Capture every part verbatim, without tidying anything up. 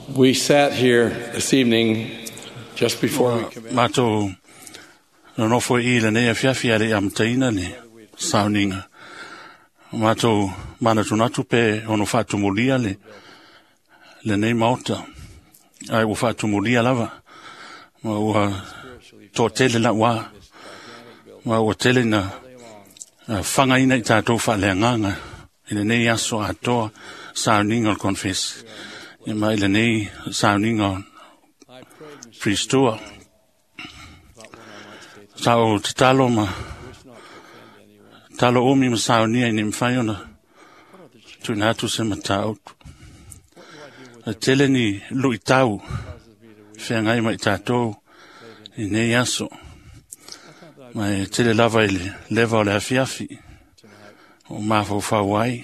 We sat here this evening just before we commenced. Mato no foi ile ne afia fia le am taina ne sauninga. Mato mana tunatu pe ono fatu mulia le le nei mauta. Ai u fatu mulia lava. Ma u to tele la wa. Ma u tele na fanga ina i tātou whaleanganga. Ina nei aso atoa sauninga confess. I mai le nei sauninga pristua. Sao te talo ma talo omi ma saunia i ni mwhaiona. Tu natu se ma tau. A tele ni lui tau. Whea ngai mai tātou i nei aso. Mai tele lava i le leva o le afiafi. O mafau whawai.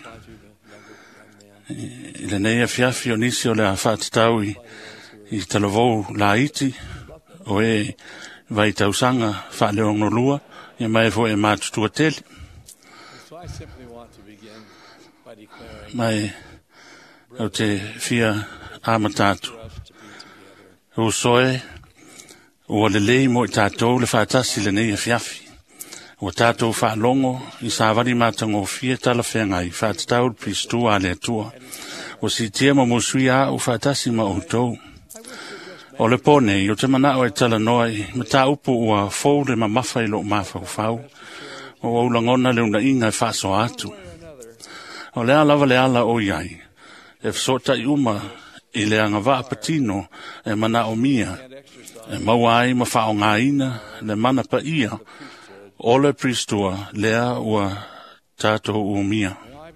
I le nei afiafi o nisi o le awhatatau i, i talavou la iti. O e vai tausanga whaleongo lua. I mai fo e mātutua tele. Mai au te fia amatatu. O soe o le lei mo i tātou le whātasi le nei afiafi. O tātou whaalongo i sāwari mātango fia tala whengai whātatau pristua a le atua. O si tia ma mosui a o whātasi ma o tau. O le pone i o te mana o e tala noi ma tā upu ua fau le ma mawhai lo mawhau whau. O au langona le una inga e whāso atu. O lea lava le ala o iai. E fsota i uma i le anga waa patino e mana o mia. E maua ai ma whao ngā ina le mana pa ia. O le pristua lea ua tātou o mia.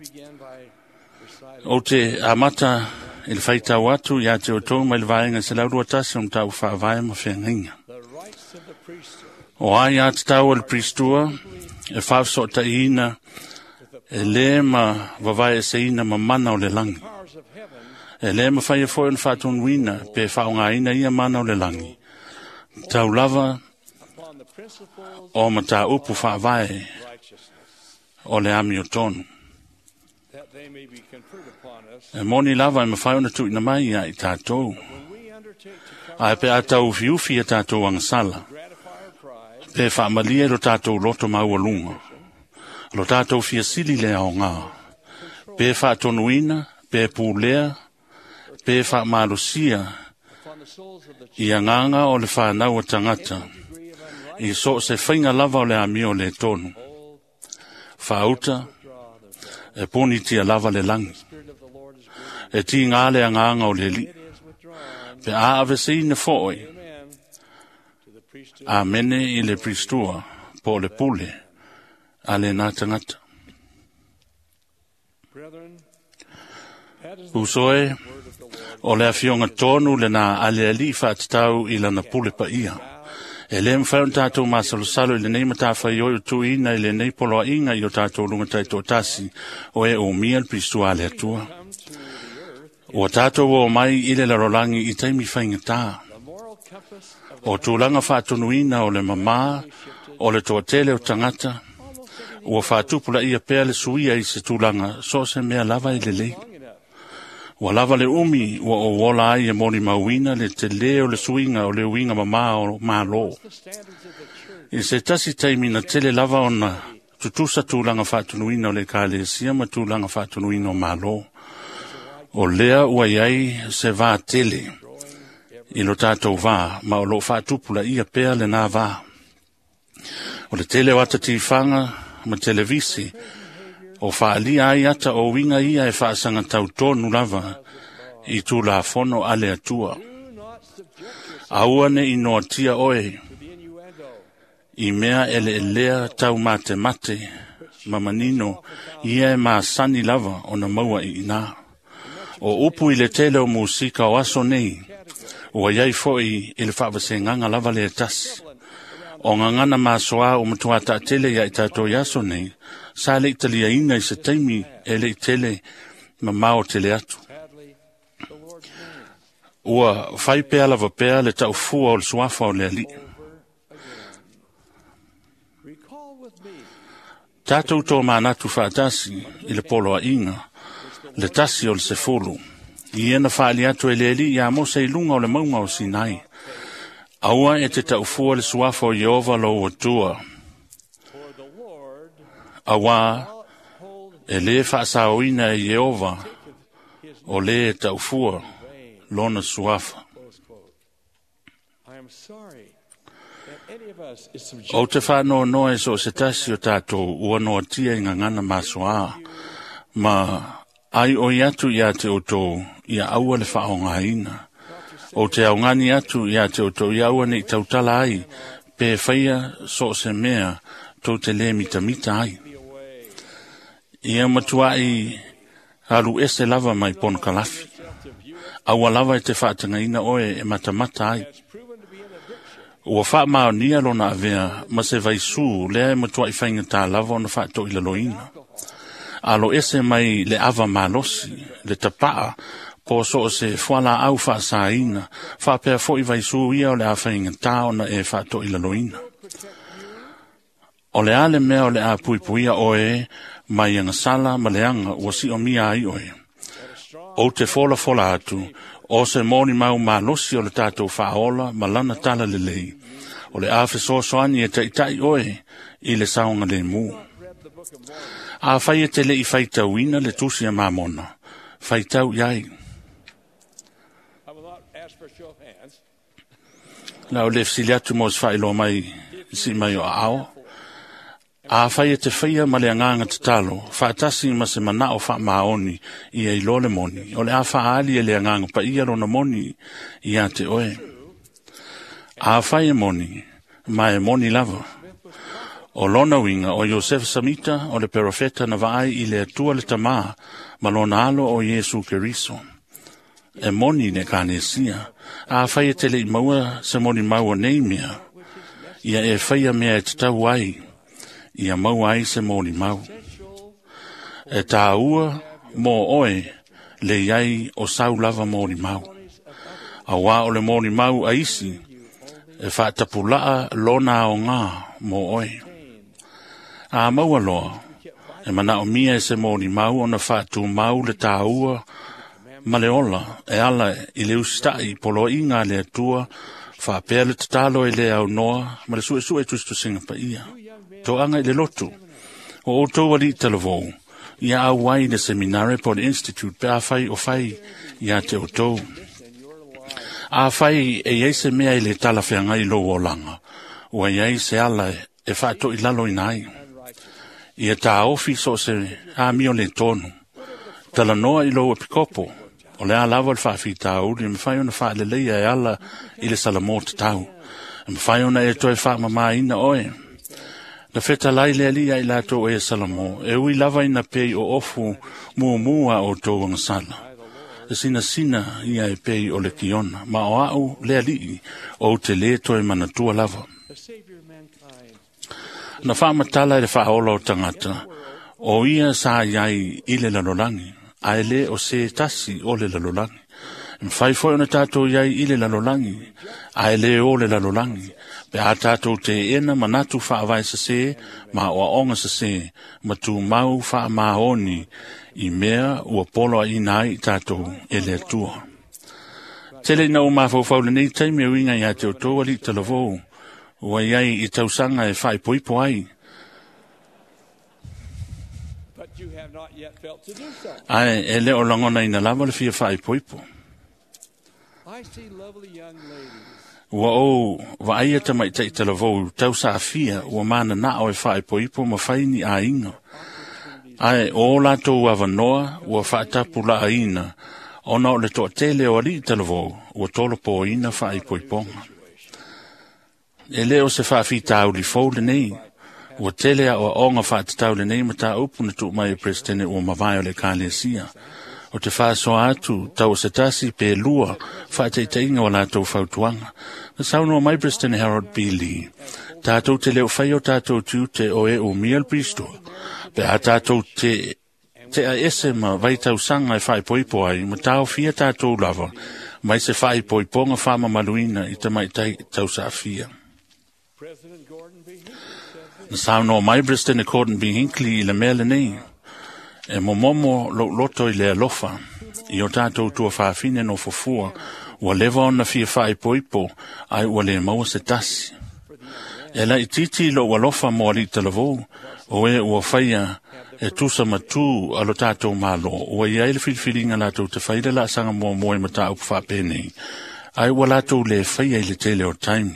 O te amata i le whaitau atu i a te o tō mai le vaenga se laurua tasi o mtau whaavae ma whenginga. O ai a te tau le pristua e whaafsota i ina e le ma wawai e se ina ma mana o le langi. E le ma whai e fwoi on whatun wina pe whao ngā ina ia mana o le langi. Tau lava o ma tā upu whaavae o le ami o tonu. E moni lava e ma whai ona tu ina mai a i tātou. A e pe a tau fiufi a tātou angasala. Pe whaamalia lo tātou loto maua lunga. Lo tātou fia sili lea o ngā. Pe whaatonuina, pe pūlea, pe whaamalusia. I a nganga o le whanau o tangata. I so se whainga lava o le ami o le tonu. Whauta, e poni tia lava le langi. E ti ngā le a nganga o le li. Pe a ave se ina fooi. A mene i le pristua, po le pule, a le nātangata. Usoe, o le awhionga tonu le nā ale ali whātatau i lana pule pa ia. E le mwhaun tātou māsalo salo i le nei matawhai oi o tu ina i le nei poloa inga i o tātou lungatai tō tasi o e o mia pristua le atua. O tātou o mai i le larolangi i taimi whainga tā. O tūlanga whātunuina o le mamā, o le tōtele o tangata, o whātupula ia pēr le suia i se tūlanga, so se mea lava i le lei. O lava le umi, o o wola ai e moni mauina, le te leo le suinga o le uinga mamā o mālo. I se tasi taimina tele lava ona, tutusa tūlanga whātunuina o le kāle siama tūlanga whātunuina o mālo. O lea ua iai se vā tele. I lo tātou vā, ma o lo whātupula ia pēr le nā vā. O le tele wata tīwhanga, ma televisi, o whaalia ai ata o winga ia e whaasanga tau tonu lava, i tū la whono ale atua. Auane i noa tia oe, i mea ele elea tau mate mate, mamanino, ia e maa sani lava o na maua i ina. O upu i le tele o musika o aso nei, o iai foi i le whaavasenganga lava le tasi. O ngangana māsoa o matuata tele ia i tātou yaso nei, sa le italia ina i se taimi e le tele ma mao tele atu. Ua whai pēa lava pēa le tau fua o le suafa o le ali. Tātou tō mānatu whaatasi i le polo a inga, le tasi o le se fulu. I ena whaali atu e le li ia mo se lunga o le maunga o Sinai. Aua e te tau fua le suafa o Yehova lo o tua. Awa e le whaasaoina e Yehova o le tau fua lona suafa. O te whanau noe so se tasi o tātou ua noa tia inga ngana masua. Ma ai o iatu ia te o tō ia aua le whaonga ina. O te au ngani atu ia te o tō ia aua ni tautala ai pe whaia so se mea tō te le mita mita ai. Ia matua i haru ese lava mai pon kalafi. Aua lava e te whaatanga ina oe e matamata ai. Ua wha mao nia lona avea ma se vai su lea e matua i whainga tā lava ona wha to i laloina. Alo ese mai le ava malosi, le tapaa, po so se whala au wha sa ina, wha pēr fo i vai su ia o le a whainga tā ona e wha to i laloina. O le ale mea o le a pui puia oe, mai anga sala ma le anga ua si o mia ai oe. O te fola fola atu, o se moni mau malosi o le tātou whaola ma lana tala le lei. O le a so soani e taitai oe i le saunga le mu. A whai e te le i whaitau ina le tusi a mamona. Whaitau iai. Lau le fsili atu mos whailo mai si mai o ao. A whai e te whaia ma le anganga te talo. Whaatasi ma se mana o wha maoni i e ilo le moni. O le a whaali e le anganga pa ia rona moni i a te oe. A whai e moni, ma e moni lava. O lona winga o Joseph Samita o le perofeta na vai i le atua le tama ma lona alo o Yesu Keriso. E moni ne kanesia. A whai e tele i maua se moni maua nei mea. Ia e whaia mea e te tau ai. Ia maua ai se moni mau. E tā ua mō oe le iai o sau lava moni mau. A wā o le moni mau a isi e whaatapulaa lona o ngā mō oe. A maua loa, e mana o mia e se moni mau o na whaatu mau le tā ua, ma le ola, e ala i le ustai polo inga le atua, whaapea le tatalo e le au noa, ma le sue sue tustu singa pa ia. Tō anga i le lotu, o o tō wali talavou, ia au wai le seminare po le institute pe a whai o whai, ia te o tō. A whai e iei se mea i le tala whianga i lo o langa, ua iei se ala e whaato i lalo i nai. Ia tā ofi so se a mio le tonu. Tala noa i lo e pikopo. O le a lava le whaafi tau, li me whai ona wha le leia e ala i le salamota tau. E me whai ona e toi wha mama ina oe. Na wheta lai le alia i lato e salamo. E ui lava ina pei o ofu mua mua o tō wanga sala. E sina sina ia e pei o le kiona. Ma o au le alii o te le toi manatua lava. Na whaamatala e le whaola o tangata, o ia sa iai i le lalolangi, a ele o se tasi o le lalolangi. Mwhai foi ona tātou iai i le lalolangi, a ele o le lalolangi, pe a tātou te ena manatu whaavai sa se, ma o onga sa se, ma tu mau wha maoni i mea ua polo i nai tātou e le atua. Tele na o mawhau le nei taimi o inga i a te o tō ali talavou, ua iai i tausanga e whai poipo ai. Ai, e leo langona ina lava le fia whai poipo. Ua o, wa aia ta mai tei talavou, tausa a fia, ua mana na o e whai poipo, ma whai ni a inga. Ai, o lato ua wanoa, ua whai tapu la a ina, ona o le toa tele o ali talavou, ua tolo po ina whai poiponga. E leo se whaafi tau li fau le nei. Ua tele a o onga whaati tau le nei ma ta upuna tu mai e presidene ua mawai o le kālesia. O te whaaso atu tau se tasi pe lua whaate te inga o lātou whautuanga. Na sauno mai presidene Harold B. Lee. Tātou te leo whai o tātou tiu te o e o Miel Pristo. Pe a tātou te te a ese ma vai tau sanga e whai poipo ai ma tau fia tātou lava. Mai se whai poiponga whama maluina i te mai tai tau sa fia. Na sauno mai President Gordon B. Hinckley i le mea le nei, e mo momo lo loto i le alofa. I o tātou tua whawhine no fofua, ua lewa ona fia whae poipo, ai ua le maua se tasi. E la i titi lo ua lofa mo ali talavou, o e ua whaia e tusa matu alo tātou malo, ua ia ele filfilinga lātou te whaida la sanga mua moe mata upu whapene, ai ua lātou le whaia i le tele o taimi.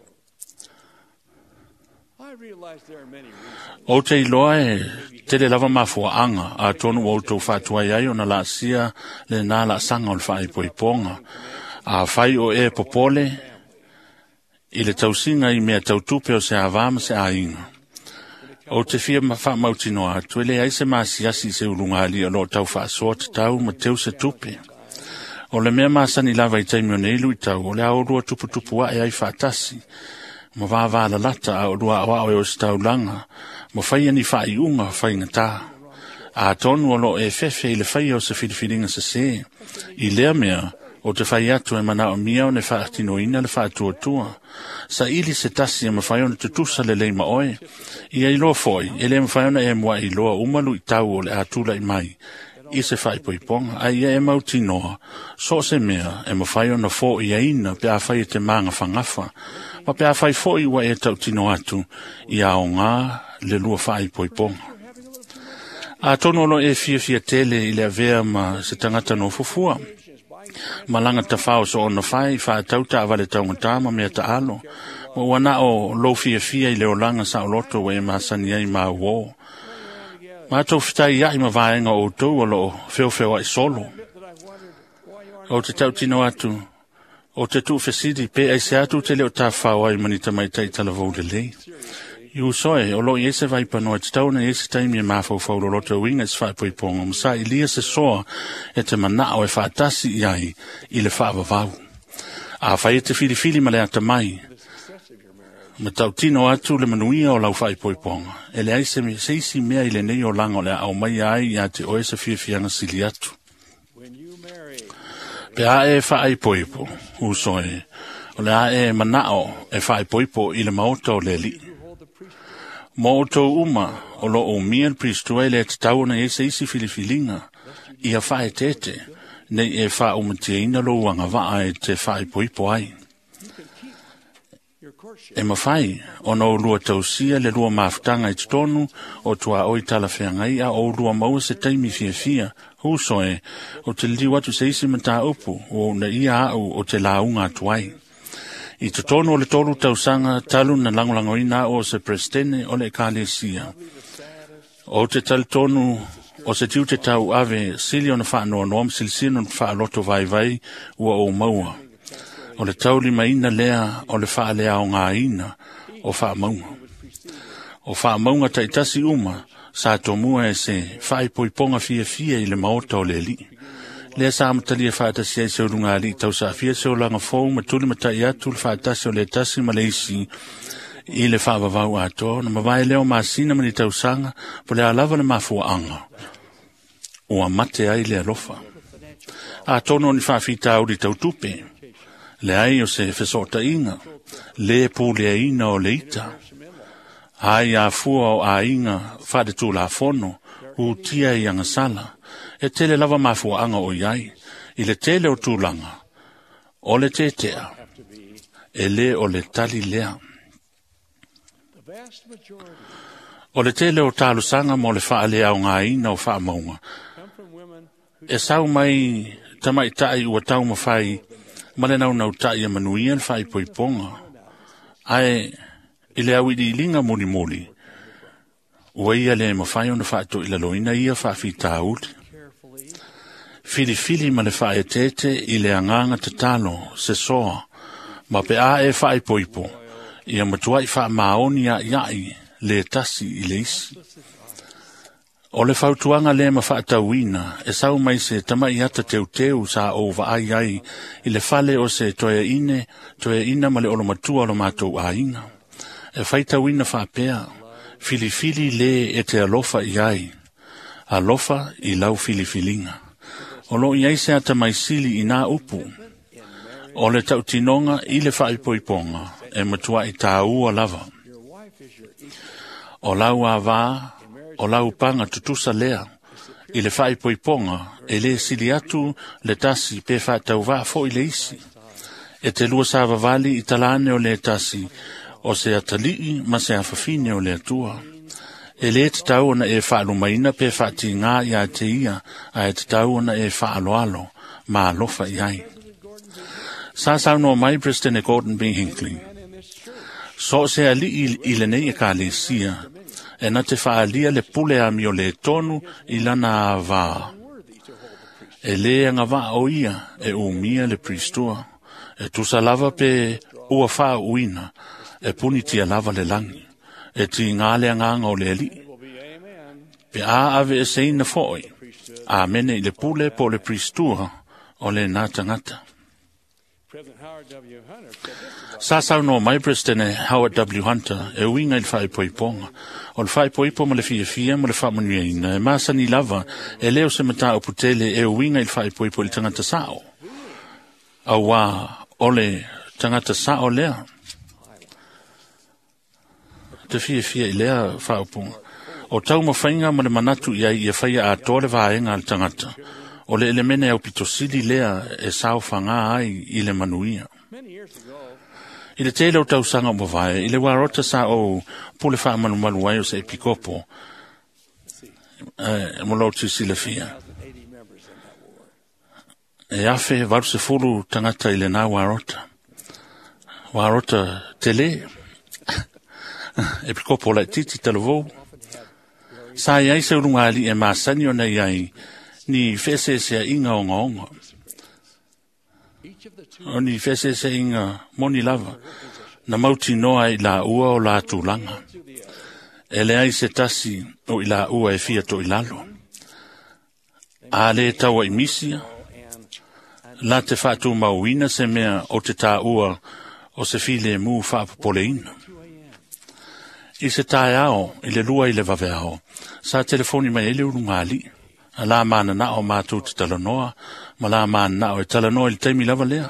O te iloa e tele lava mafua anga a tonu o tau whatua iai o na la sia le nā la sanga o le whae poiponga. A whai o e popole i le tausinga i mea tautupe o se avama se a inga. O te fia ma wha mautino atu ele ai se maasiasi se urunga ali o lo tau wha soa te tau ma teu se tupe. O le mea maasani lava i taimio neilu i tau o le aurua tupu tupu wa e ai whaatasi. Ma vāvā la lata a urua awa o se tau langa. Ma whaia ni wha i unga whai ngata. A tonu o lo e fefe i le whaia o se whiriwhiringa se se. I lea mea o te whai atu e mana o mia o ne wha atino ina le wha atua tua. Sa ili se tasi e ma whai ona te tusa le leima oe. I ai loa foi, e le ma whai ona e mua i loa umalu i tau o le atula i mai. I se whai poiponga, ai e mauti noa. So se mea e ma whai ona fo i aina pe a whai te manga whangafa. Ma pe a whai fo i wa e tau tino atu i a o ngā le lua whai poiponga. A tono lo e fia fia tele i le avea ma se tangata no fufua. Malanga ta whao so ona whai, wha tauta avale taungatama mea ta alo. Mo wana o lo fia fia i leo langa sa o loto wa e masani ai ma uo. Ma tau fitai ia i ma vaenga o tau o lo feo feo ai solo. O te tau tino atu, o te tu fesidi pe ai se atu te leo ta whao ai manita mai tai talavou le lei. Iu soe, o lo iese vai panoa te tau na iese taimi e mafau fau lo loto winga is whai poiponga. Masa i lia se soa e te manao e whaatasi i ai i le whaava vau. A whai e te fili fili ma le ata mai. Ma tau tino atu le manuia o lau whai poiponga. E le aise me seisi mea i le nei o lango le au mai ai i a te oese fia fianga sili atu. Pe a e whai poipo, u soe. O le a e manao e whai poipo i le maota o le li. Mo o tau uma o lo o mia pristua le te tau na ese isi filifilinga i a whae tete nei e wha o matia ina lo wanga waa e te whae poipo ai. E ma whai o no lua tausia le lua maftanga i tonu o tua oi tala whengai a o lua maua se taimi fia fia husoe o te liu atu se isi mata upu o na ia au o te launga tuai. I te tono o le tolu tausanga talu na langolangoina o se prestene o le kalesia. O te tal tonu o se tiu te tau ave sili o na wha noa noam silisino na wha loto vai vai ua o maua. O le tau lima ina lea o le wha lea o ngā ina o wha maunga. O wha maunga taitasi uma sa tomua e se whai poiponga fia fia i le maota o le li. Lea sa amatalia whaatasi ai se urunga ali tau sa fia se o langa fōu ma tuli ma tai atu le whaatasi o le tasi ma le isi i le whaavavau ato na mawai leo maasina mani tau sanga po le alawa le mafua anga o a mate ai le alofa. A tono ni whaafita au di tau tupe le ai o se fesota inga le pūle a ina o le ita ai a fua o a inga whadetu la fono u tia i anga sala e tele lava mafua anga o iai, i le tele o tūlanga, o le tetea, e le o le tali lea. O le tele o tālusanga mo le wha lea o ngā ina o wha maunga. E sau mai tamai tai ua tau mawhai, ma le nau nau tai a manuia le whai poiponga. Ai, i le au i linga muli muli, ua ia le mawhai o na wha to i la loina ia wha fita uti. Fili fili ma le whae tete i le anganga te talo se soa, ma pe a e whae poipo, i a matua i wha maoni a iai le tasi i le isi. O le whautuanga le ma wha tauina, e sau mai se tama i ata teu teu sa o wa ai ai, i le fale o se toea ine, toea ina ma le olo matua lo matou a inga. E whai tauina wha pea, fili fili le e te alofa i ai, alofa i lau fili filinga. O lo iai se ata mai sili i nā upu. O le tau tinonga i le whai poiponga e matua i tā ua lava. O lau a wā, o lau panga tutusa lea, i le whai poiponga, e le sili atu le tasi pe whātau wā fo i le isi. E te lua sa vavali i talane o le tasi, o se atalii ma se awhawhine o le atua. E le te tau na e whaalumaina pe whaati ngā i a te ia, a e te tau na e whaaloalo, ma alofa i ai. Sa sau no mai President Gordon B. Hinckley. So se ali i le nei e ka le sia, e na te whaalia le pule a mi o le tonu i lana a wā. E le anga wā o ia e umia le pristua, e tusa lava pe ua wha uina, e puni tia lava le langi, e ti ngāle anganga o le li. Pe a ave e seina foi, a mene i le pule po le pristua o le nātangata. Sa sau no mai President Howard W. Hunter e uinga il whai poiponga. O le whai poipo ma le fia fia ma le whamanueina. E masa ni lava e leo se mata o putele e uinga il whai poipo il tangata sao. A wā o le tangata sao lea. Te fia fia i lea whaupunga. O tau ma whainga ma le manatu ia i e whaia a tōle vāenga al tangata. O le elemene au pitosili lea e sao whanga ai i le manuia. I le tele o tau sanga o mawai, i le warota sa o pule wha manu manu ai o se epikopo, e mo lau tisi le fia. E afe varu se fulu tangata i le nā warota. Warota tele, epikopo la titi talavou. Sa iai se urungali e maasani o na iai, ni fese se inga o ngaonga. O ni fese se inga moni lava, na mauti noa i la ua o la tūlanga. E le ai se tasi o i la ua e fia to i lalo. A le taua i misia, la te whātu mauina se mea o te tā ua o se file mu whāpapoleina. I se tae ao, i le lua i le vave ao, sa telefoni mai ele urungali, a la mana na o mātou te talanoa, ma la mana na o e talanoa i le taimi lava lea.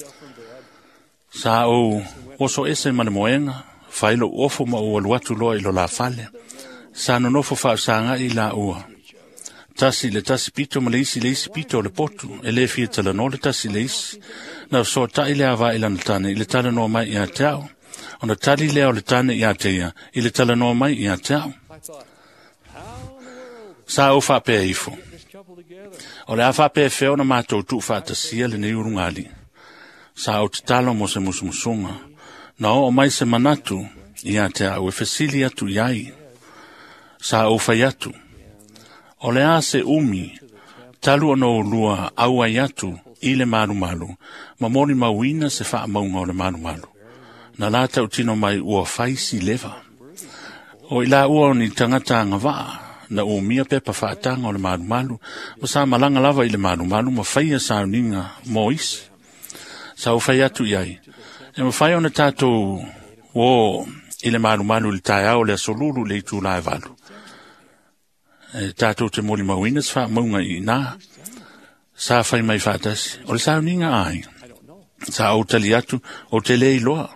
Sa o oso ese mana moenga, whailo ofo ma ua luatu loa i lo la fale. Sa no nofo whaasanga i la ua. Tasi le tasi pito ma le isi le isi pito le potu, e le fia talanoa le tasi le isi. Na so ta i le awa i lana tane, i le talanoa mai i a teao. O na tali leo le tane i a teia, i le talanoa mai i a teao. Sa o whapea ifo. O le a whapea feo na mātou tu whātasia le nei urungali. Sa o te talo mo se musumusunga. Na o mai se manatu i a te au e fesili atu iai. Sa o whai atu. O le a se umi, talu ano lua au ai atu i le maru maru. Ma mori mauina se wha maunga o le maru maru. Na la tau tino mai ua whaisi leva. O i la ua ni tangata anga waa. Na o mia pepa whaatanga o le maru maru. Ma sa malanga lava i le maru maru ma whaia sa uninga mo isi. Sa o whai atu iai. E ma whai ona tātou o i le maru maru le tae au le asolulu le itu la e valu. E tātou te moli mauina sa wha maunga i nā. Sa whai mai whaatasi. O le sa uninga ai. Sa o tali atu o te lei loa.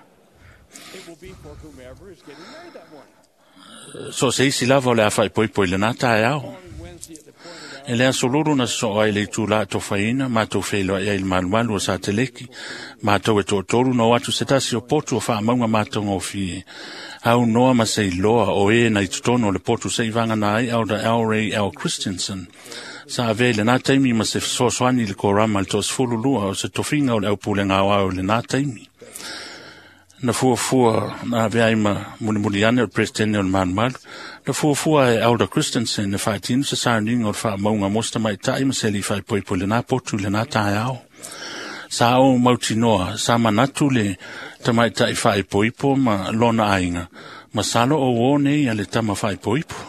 So se isi lava o le a whai poipoi le nā tae au. E le asoluru na so ai le tūla to whaina, mātou whelo ai il manualu o sa te leki, mātou e tō toru no atu se tasi o potu o wha maunga mātou ngō fie. Au noa ma se loa o e na i tutono le potu se i vanga na ai au da L. Ray L. Christensen. Sa avele nā taimi ma se soaswani le korama le tos fulu lua o se tofinga o le au pule ngā au le nā taimi. Na fua fua na vea ima muni muni ane o presidente o le manualu. Na fua fua e Elder Christensen e whaitinu se sāninga o le wha maunga mosta mai ta ima se li whai poipo le nā potu le nā tae au. Sa au mauti noa, sa manatu le tamai ta i whai poipo ma lona ainga. Ma salo o wone i ale tama whai poipo.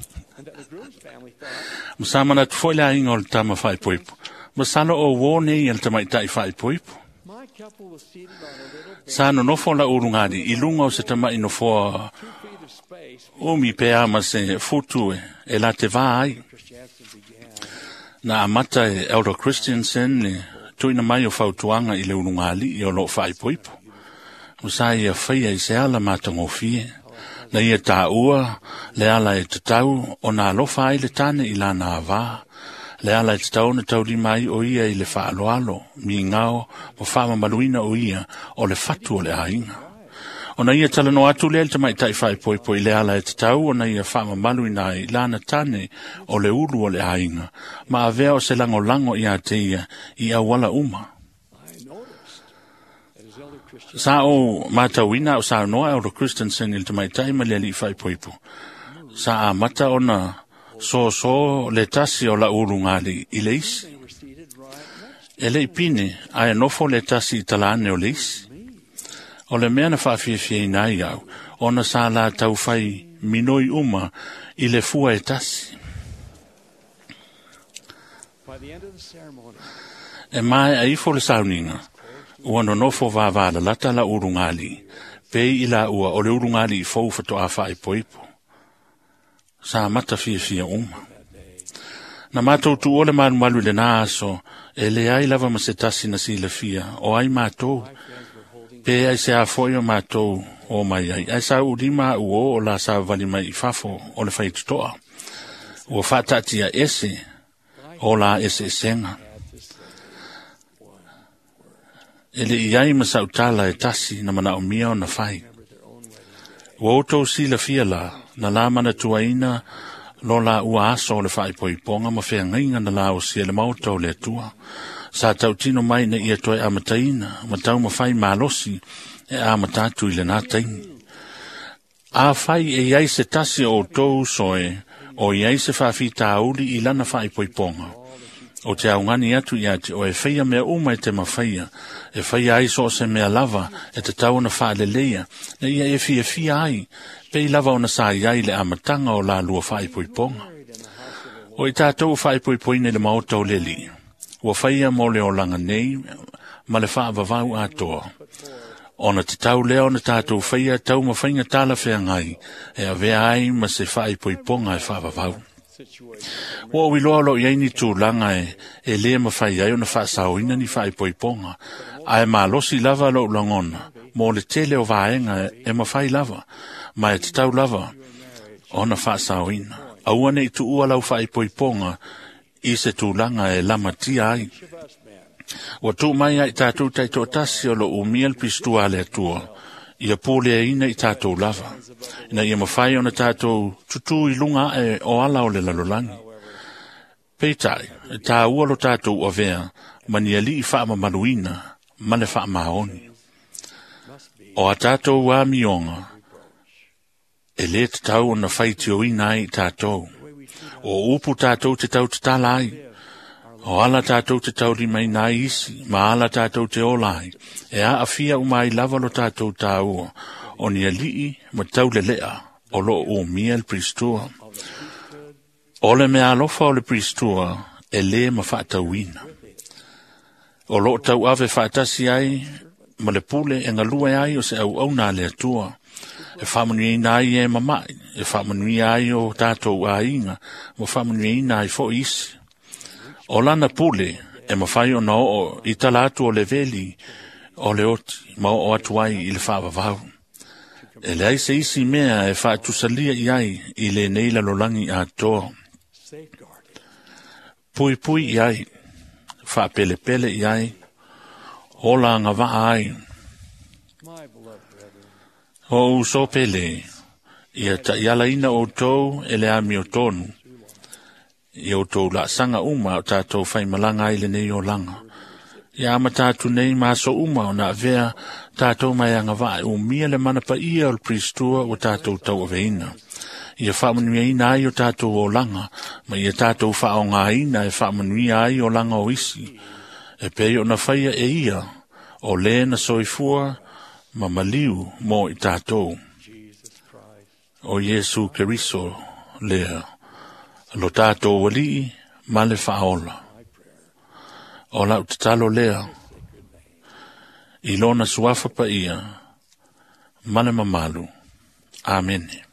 Ma sa manatu foi le ainga o le tama whai poipo. Ma salo o wone i ale tamai ta i whai poipo. Sa no nofo la urungari, i lunga o se tamai nofo o mi pea ma se futu e la te vā ai. Na amata e Elder Christensen le tuina mai o whautuanga i le urungali i o lo whai poipo. O sa ia whaia i se ala mātango fie. Na ia tā ua, le ala e te tau, o nā lofa ai le tane i la nā wā. Le ala e te tau na tau di mai o ia i le wha alo alo, mi ngao, mo wha maluina o ia, o le fatu o le ainga. O na ia tala no atu lea te mai tai whai poi poi le ala e te tau, o na ia wha maluina i lana tane o le ulu o le ainga, ma a vea o se lango lango i a te ia, i a wala uma. Sa o matawina o sa noa o Christensen il te mai tai ma le li whai poi po. Sa a mata o na so so le tasi o la ulu ngali i le isi. E le ipine, a e nofo le tasi i talane o le isi. O le mea na whawhiawhia i nai au, o na sa la tau whai minoi uma i le fua e tasi. E mai a ifo le sauninga, ua no nofo vāwāla lata la urungali, pei i la ua o le urungali i fau fato a whai poipo. Sa mata whiawhia uma. Na mātou tu o le manu malu le nā aso, e le ai lava ma se tasi na si le fia, o ai mātou, pe ai se a foi o mātou o mai ai. Ai sa urima uo o la sa vali mai i fafo o le whai tutoa. Ua whatatia ese o la ese senga. Ele iai masautala e tasi na mana o mia o na whai. Ua otou si la fia la, na la mana tuaina lo la ua aso o le whai poiponga ma whea ngainga na la o si ele mautau le tua. Sa tau tino mai na ia toi amataina, ma tau ma whai malosi e amatatu i le nā taini. A whai e iai se tasi o tou soe, o iai se whawhi tāuli i lana whai poiponga. O te aungani atu i ati o e whaia mea uma e te mawhaia, e whaia ai so se mea lava e te tau na wha le leia, na ia e fia fia ai, pe i lava o na sa iai le amatanga o la lua whai poiponga. O i tātou whai poipoine le maotau le li. Ua whaia mo le o langa nei, ma le wha vavau atoa. O na te tau leo na tātou whaia tau ma whainga tala whea ngai, e a vea ai ma se whai poiponga e wha vavau. Ua ui loa lo iei ni tū langa e, e lea ma whai ai o na wha sauina ni whai poiponga, a e ma losi lava lo langona, mo le tele o vaenga e ma whai lava, ma e te tau lava, o na wha sauina. Aua nei tu ua lau whai poiponga, i se tūlanga e lama tia ai. Wa tū mai ai tātou tai tō tasi o lo umiel pistua le atua, i a pōle e ina i tātou lava. Ina i a mawhai o na tātou tutu i lunga e o ala o le lalolangi. Peitai, e tā ua lo tātou o vea, mani a li i wha maluina, ma le wha maoni. O a tātou wā mionga, e le te tau o na whaiti o ina ai tātou. O upu tātou te tau te talai, o ala tātou te tau di mai nai isi, ma ala tātou te olai, e a awhia umai lava lo tātou tāua, o ni a lii ma tau le lea, o lo o mia le pristua. O le mea alofa o le pristua, e le ma whaatauina. O lo tau ave whaatasi ai, ma le pule e ngalua ai o se au au nā le atua, e whamanui nai e mamai, e whamanui ai o tātou a inga, mo whamanui nai fo isi. O lana pule, e mawhai o nao o i talatu o le veli, o le oti, ma o atuai i le whaavavau. E le ai se isi mea e whaatusalia i ai, i le neila lolangi a toa. Pui pui i ai, whaapele pele i ai, hola ngava ai. O so pele, ia ta iala ina o tau e le ami o tonu. I o tau la sanga uma o tātou whai malanga i le nei o langa. Ia ama tātou nei maso uma o na vea tātou mai anga vai o mia le mana pa ia o le pristua o tātou tau o veina. Ia whamanuia ina ai o tātou o langa, ma ia tātou wha o ngā ina e whamanuia ai o langa o isi. E pei o na whaia e ia, o le na soifua, ma maliu mo i tātou. O Jesu Keriso lea, lo tātou wali ma le whaola. O lau te talo lea, i lona suafa pa ia, ma le mamalu. Amen.